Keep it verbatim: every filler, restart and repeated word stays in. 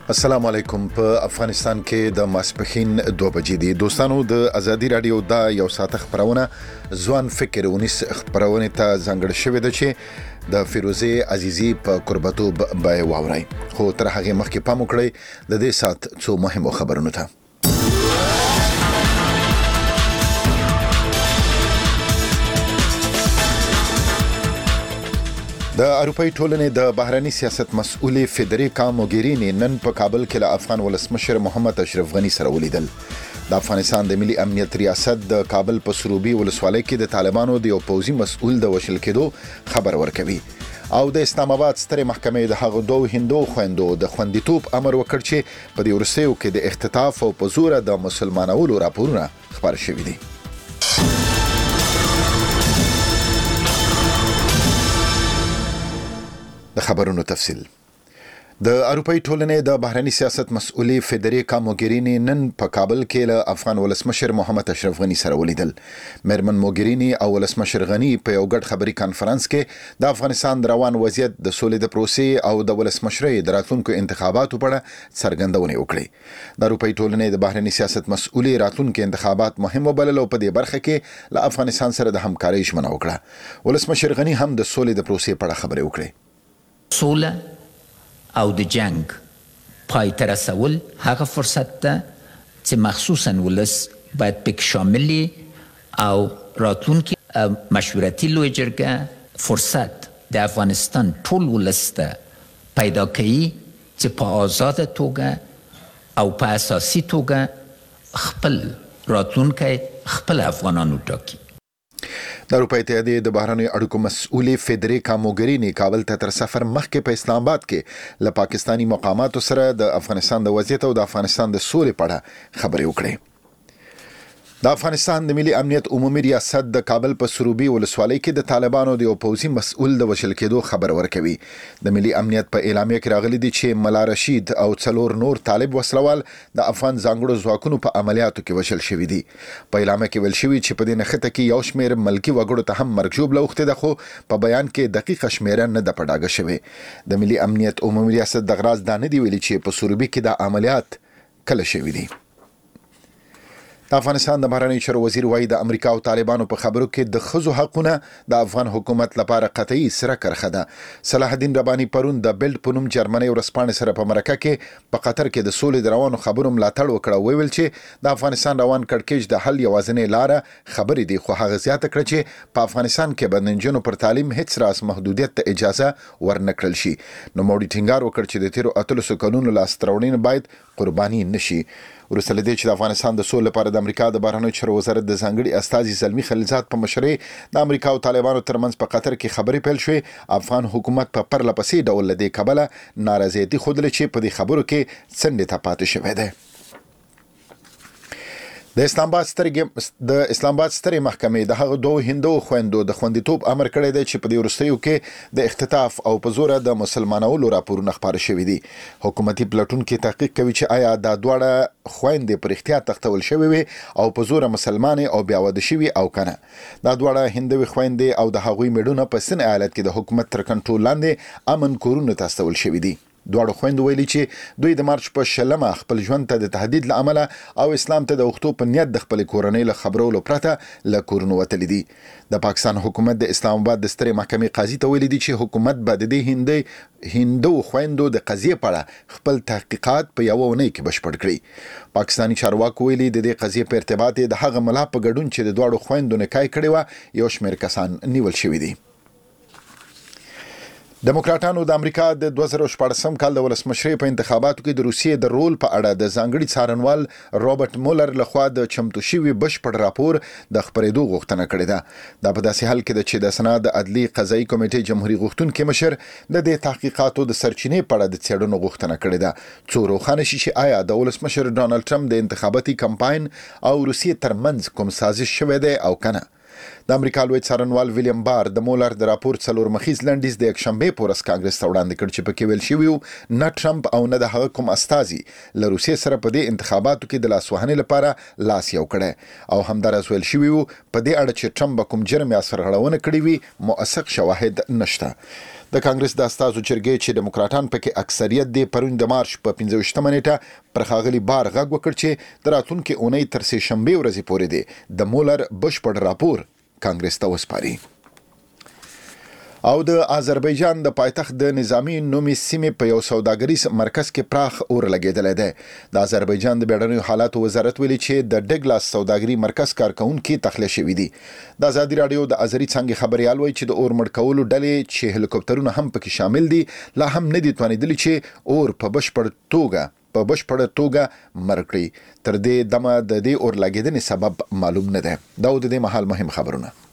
السلام علیکم. په افغانستان کې د ماسپخین دوه بجې دي. دوستانو د ازادي رادیو دا یو ساعت خبرونه ځوان فکر ونیس خبرونه ته ځانګړې شوې ده چې د فیروزه عزیزی په قربتوب بای واورای. خو تر هغه مخکې پام وکړئ د دې سات څو مهمو خبرونو ته. د اروپאי ټولنې د بهرني سیاست مسؤلې فدریکا موګرینی نن په کابل کې له افغان ولسمشر محمد اشرف غنی سره ولیدل. د افغانستان د ملي امنیت ریاست د کابل په سروبي ولسوالۍ کې د طالبانو د یو پوځي مسؤل د وشل کېدو خبر ورکوي او د اسلام آباد سترې محکمې د هغو دوه هندو خويندو د خوندیتوب امر وکړ چې په دې ورسېو کې د اختطاف او په زور د مسلمانانو راپورونه خبر شوي دي. د خبرونو تفصیل. د اروپאי ټولنې د بهرني سیاست مسؤلې فدریکا موګرینی نن په کابل کې له افغان ولسمشر محمد اشرف غنی سره ولیدل. میرمن موګرینی او ولسمشر غنی په یو ګډ خبري کانفرنس کې د افغانستان روان وضعیت د سولې د پروسې او د ولسمشرۍ د راتلونکو انتخاباتو په اړه څرګندونه وکړه. د اروپאי ټولنې د بهرني سیاست مسؤلې راتلونکو انتخابات مهم وبلل او په دې برخه کې له افغانستان سره د همکارۍ ژمنه وکړه. ولسمشر غنی هم د سولې د پروسې په اړه خبرې وکړې. سوله او د جنگ پای ته رسول هغه فرصت ده چې مخصوصا ولس باید پکې شامل او راتلونکي مشورتي لوی جرګه فرصت د افغانستان ټول ولس ته پیدا کوي چې په آزاده توګه او په اساسي توګه خپل راتلونکی خپل افغانانو ټاکي. د اروپאי اتحادیې د بهرنیو اړیکو مسؤلې فدریکا موګرینی کابل ته تر سفر مخکې په اسلام آباد کې له پاکستانی مقاماتو سره د افغانستان د وضعیت او د افغانستان د سولې په اړه خبرې وکړې. د افغانستان د ملي امنیت عمومي ریاست د کابل په سروبي ولسوالۍ کې د طالبانو د یو پوځي مسؤل د وشل کېدو خبر ورکوي. د ملي امنیت په اعلامیه کې راغلي دي چې ملا رشید او څلور نور طالب وسلوال د افغان ځانګړو ځواکونو په عملیاتو کې وشل شوي دي. په اعلامیه کې ویل شوي چې په دې نښته کې یو شمېر ملکي وګړو ته هم مرګ ژوبله اوښتې ده، خو په بیان کې دقیقه شمېره نه ده په ډاګه شوې. د ملي امنیت عمومي ریاست دغه راز دا نه دي ویلي چې په سروبي کې دا عملیات کله شوي دي. د افغانستان د بهرنیو چارو وزیر وایي د امریکا او طالبانو په خبرو کې د ښځو حقونه د افغان حکومت لپاره قطعي سره کرښه ده. صلاح الدین رباني پرون د بیلډ په نوم جرمني ورځپاڼې سره په مرکه کې په قطر کې د سولې د روانو خبرو ملاتړ وکړ او ویل چې د افغانستان روان کړکېچ د حل یوازینۍ لاره خبرې دي، خو هغه زیاته کړه چې په افغانستان کې به د نجونو پر تعلیم هیڅ راز محدودیت ته اجازه ورنکړل شي. نو موړي ټینګار وکړ چې د تیرو اتلسو کلونو لاسته راوړنې باید قرباني نشي. وروسته له دې چې د افغانستان د سولې لپاره د امریکا د بهرنیو چارو وزارت د ځانګړي استازي زلمي خلیلزاد په مشرۍ د امریکا او طالبانو ترمنځ په قطر کې خبرې پیل شوې، افغان حکومت په پرله پسې ډول له دې کبله نارضایتي ښودله چې په دې خبرو کې څنډې ته پاتې شوی دی. د اسلام آباد سترې د اسلام آباد سترې محکمې د هغو دوه هندو خويندو د خوندیتوب امر کړی دی چې په دې وروستیو کې د اختطاف او په زوره د مسلمانانو راپورونه خپاره شوي دي. حکومتي پلټونکي تحقیق کوي چې آیا دا دواړه خويندې پر اختیار تختول شوي وي او په زوره مسلمانې او بیا واده شوي او کنه. دا دواړه هندوي خويندې او د هغوی میړونه په سن ایالت کې د حکومت تر کنټرول لاندې امن کورونه ته استول شوي دي. دواړو خويندو ویلي چې دوی د مارچ په شلمه خپل ژوند ته د تهدید له امله او اسلام ته د وختو په نیت د خپل کورنۍ له خبرولو پرته له کورونو وتلي دي. د پاکستان حکومت د اسلام آباد د سترې محکمې قاضي ته ویلي دي چې حکومت به د دې هندي هندو خويندو د قضیې په اړه خپل تحقیقات په یوه اونۍ کې بشپړ کړي. پاکستاني چارواکو ویلي د دې قضیې په ارتباط د هغه ملا په ګډون چې د دواړو خويندو نکاح کړې وه یو شمېر کسان نیول شوي دي. دموکراتانو د امریکا د دوه زره شپاړسم کال د ولسمشرۍ په انتخاباتو کې د روسیې د رول په اړه د ځانګړي څارنوال رابرټ مولر لخوا د چمتو شوي بشپړ راپور د خپرېدو غوښتنه کړې ده. دا په داسې حال کې ده چې د سنا د عدلي قضایي کمیټې جمهوریت غوښتونکي مشر د دې تحقیقاتو د سرچینې په اړه د څېړنو غوښتنه کړې ده څو روښانه شي چې آیا د ولسمشر ډانلډ ټرمپ د انتخاباتي کمپاین او روسیې ترمنځ کوم سازش شوی دی او کنه. د امریکا لوی څارنوال ویلیام بار د مولر د راپور څلور مخیز لنډیز د یکشنبه په ورځ کانګرس ته وړاندې کړ چې پکې ویل شوي وو نه ټرمپ او نه د هغه کوم استازي له روسیې سره په دې انتخاباتو کې د لاسوهنې لپاره لاس یو کړی او همداراز ویل شوي وو په دې اړه چې ټرمپ کوم جرم یا سرغړونه کړې وي موثق شواهد نشته. د کانګرس د استازو جرګې چې دیموکراتان پکې اکثریت دی پرون د مارچ په پنځه ویشتمه نیټه پر ښاغلي بار غږ وکړ چې د راتلونکي اونۍ تر سې شنبې ورځې پورې دی د مولر بشپړ راپور کانګرس ته وسپاري. او د آذربایجان د پایتخت د نظامی نومي سیمې په یو سوداګریز مرکز کې پراخ اور لګیدلی دی. د آذربایجان د بیړنیو حالاتو وزارت ویلي چې د ډګلاس سوداګري مرکز کارکونکي تخلیه شوي دي. د ازادي راډیو د ازري څنګه خبريال وایي چې د اور مړ کولو ډلې چې هلیکوپټرونه هم پکې شامل دي لا هم نه دي توانیدلي چې اور په بشپړ توګه په بشپړ توګه مړ کړي. تر دې دمه د دې اور لګیدنې سبب معلوم نه دی. دا د دې مهال مهم خبرونه.